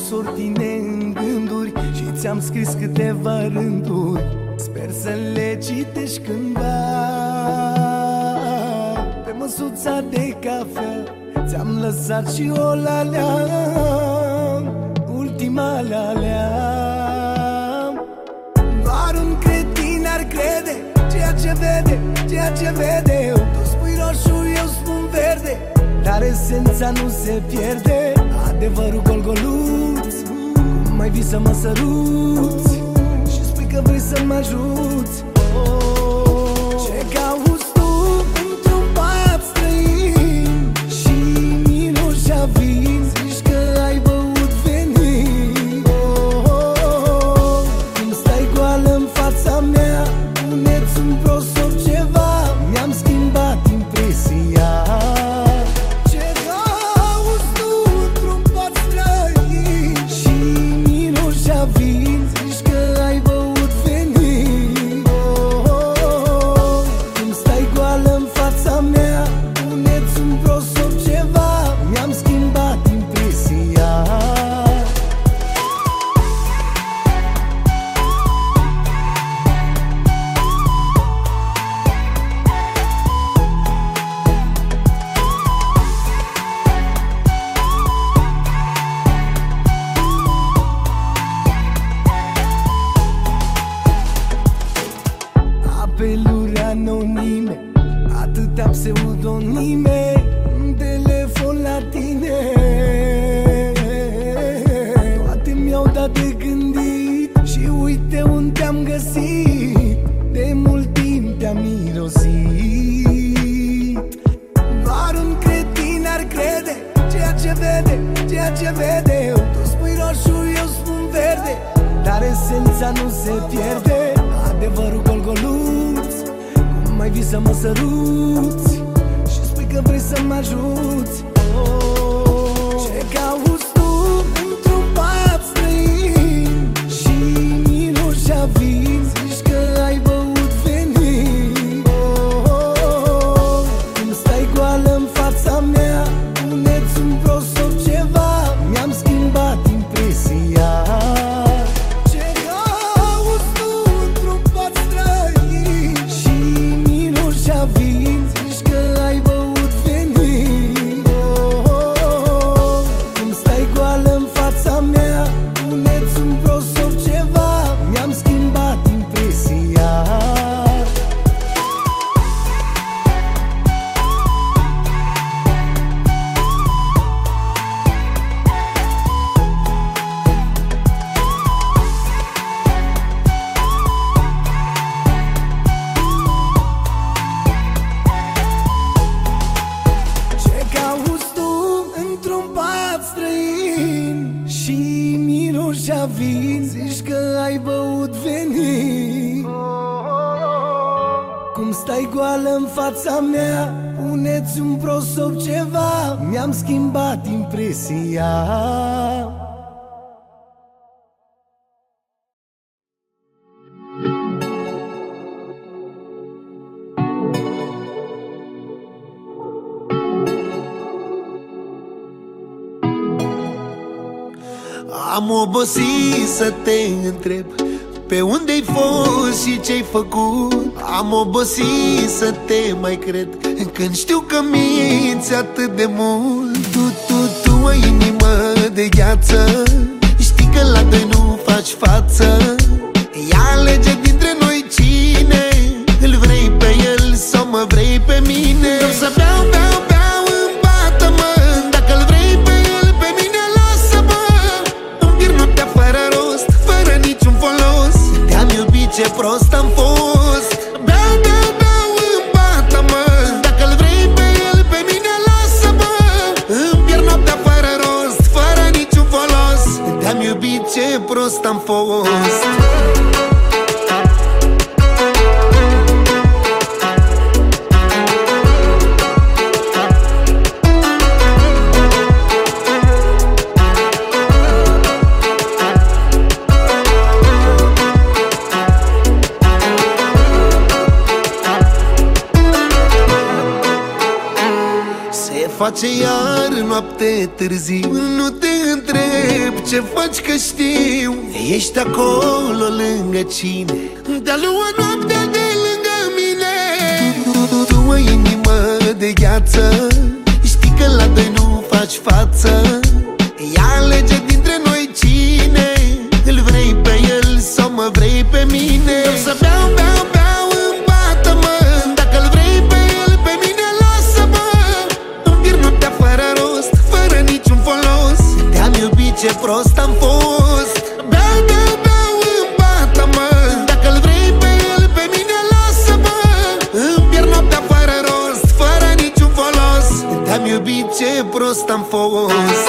sortine în gânduri și ți-am scris câteva rânduri. Sper să le citești cândva. Pe măsuța de cafea ți-am lăsat și o lalea, ultima lalea. Doar un cretin ar crede ceea ce vede, ceea ce vede. Tu spui roșu, eu spun verde, dar esența nu se pierde. Adevărul gol-goluț, cum mai vii să mă săruți și spui că vrei să mă ajuți. Ce cauți tu într-un băiat străin și minușa vin? Zici că ai băut venin. Când stai goală în fața mea, puneți un prosop ceva, mi-am schimbat impresia. Vin, zici că ai băut venin. Când stai goală în fața mea, puneți un prosop ceva, mi-am schimbat impresia. Apeluri anonime, atâtea pseudonime, în telefon la tine. Toate mi-au dat de gândit și uite unde am găsit. De mult timp te-am mirosit. Doar un cretin ar crede ceea ce vede, ceea ce vede. Tu spui roșu, eu spun verde, dar esența nu se pierde. Adevărul gol-goluț, cum mai vii să mă săruți și spui că vrei să mă ajuți. Ce cauți tu într-un băiat străin și minușa vin? Zici că ai băut venin. Când stai goală în fața mea, puneți un prosop ceva, mi-am schimbat impresia. Vin, zici că ai băut venin. Când stai goală în fața mea, puneți un prosop ceva, mi-am schimbat impresia. Vin, zici că ai băut venin. Cum stai goală în fața mea, puneți un prosop ceva, mi-am schimbat impresia. Am obosit să te întreb pe unde-ai fost și ce-ai făcut. Am obosit să te mai cred când știu că minți atât de mult. Tu ai inimă de gheață, știi că la doi nu faci față. Ia alege dintre noi cine îl vrei pe el sau mă vrei pe mine. Vreau să beau, beau, beau, îmbată-mă. Dacă-l vrei pe el, pe mine lasă-mă. Îmi pierd noaptea fără rost, fără niciun folos. Te-am iubit, ce prost am fost. Beau, beau, beau, îmbată-mă. Dacă-l vrei pe el, pe mine lasă-mă. Îmi pierd noaptea fără rost, fără niciun folos. Te-am iubit, ce prost am fost. face iar noapte târziu. Nu te întreb ce faci că știu, ești acolo lângă cine te-a luat noaptea de lângă mine. Tu ai inimă de gheață, știi că la doi nu faci față. Ia alege dintre noi cine îl vrei pe el sau mă vrei pe mine. Eu să beau, beau, beau în bată-mă, dacă îl vrei pe el, pe mine lasă-mă. Îmi pierd noaptea fără rost, fără niciun folos. Te-am iubit, ce prost am fost. Beau, beau, beau în bată-mă, dacă îl vrei pe el, pe mine lasă-mă. Îmi pierd noaptea fără rost, fără niciun folos. Te-am iubit, ce prost am fost.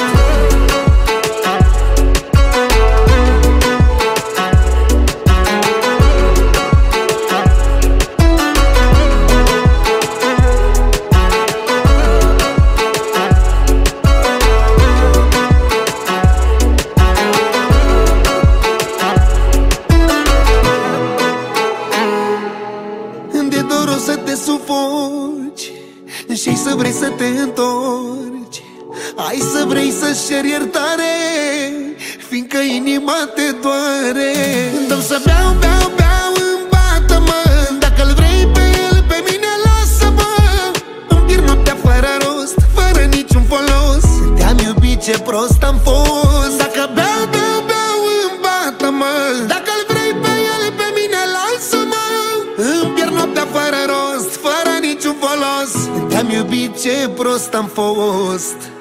De dor o să te sufoci și să vrei să te întorci. Ai să vrei să-ți ceri iertare, fiindcă inima te doare. Dă să beau, beau, beau în bată-mă, dacă îl vrei pe el, pe mine lasă-mă. Îmi pierd noaptea fără rost, fără niciun folos. Te-am iubit, ce prost am fost. Dacă beau, beau, beau în bată-mă, dacă îl vrei pe el, pe mine lasă-mă. Îmi pierd noaptea fără rost, fără niciun folos. Te-am iubit, ce prost am fost.